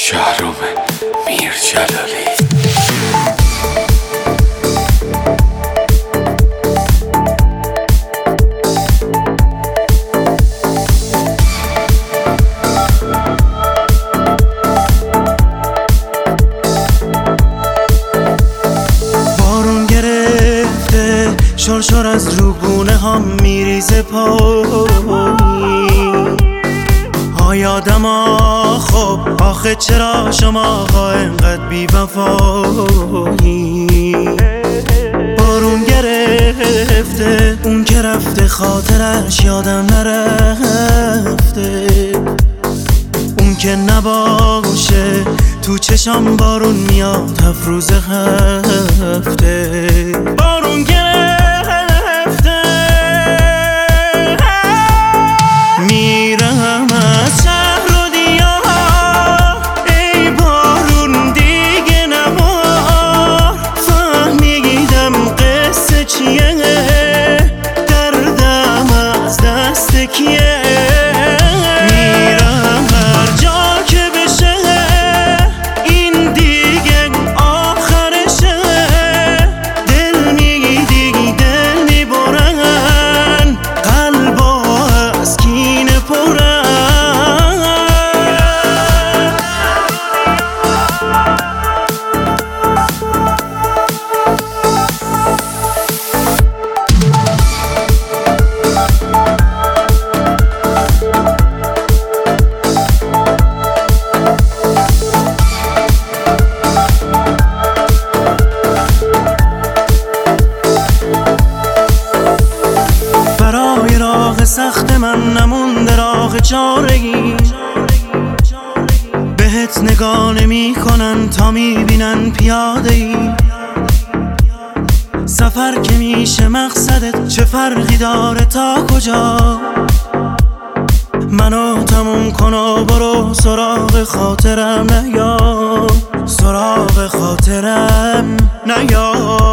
شهرام میرجلالی. بارون گرفته شرشر از روبونه هم میریزه پایی. یادم خب آخه چرا شما اینقدر بی وفایی. بارون گرفته اون که رفته خاطرش یادم نرفته. اون که نباشه تو چشم بارون میاد هفت روز هفته. بارون گرفته میرم از شهر و دیار. ای بارون دیگه نبار. فهمیدم قصه چیه، دردم از دست کیه. میرم هر جا که بشه این دیگه آخرشه. دل میگی دل میبرن، قلبا از کینه پرن. برای راه سخت من نمونده راه چارگی. بهت نگاه نمی کنن تا میبینن پیاده ای. سفر که میشه مقصدت چه فرقی داره تا کجا. منو تموم کن و برو سراغ خاطرم نیا. سراغ خاطرم نیا.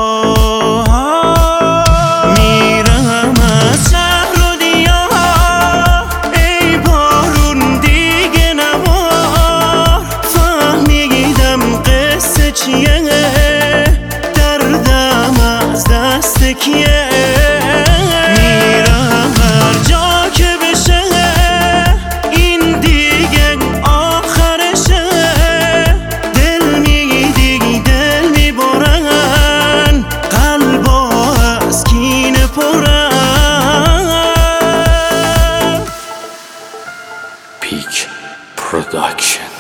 میرم از شهر و دیار. ای بارون دیگه نبار. فهمیدم قصه چیه، دردم از دست کیه. میرم هر جا که بشه این دیگه آخرشه. دل میگی دل میبرن، قلبا از کینه پرن. پیک پروداکشن.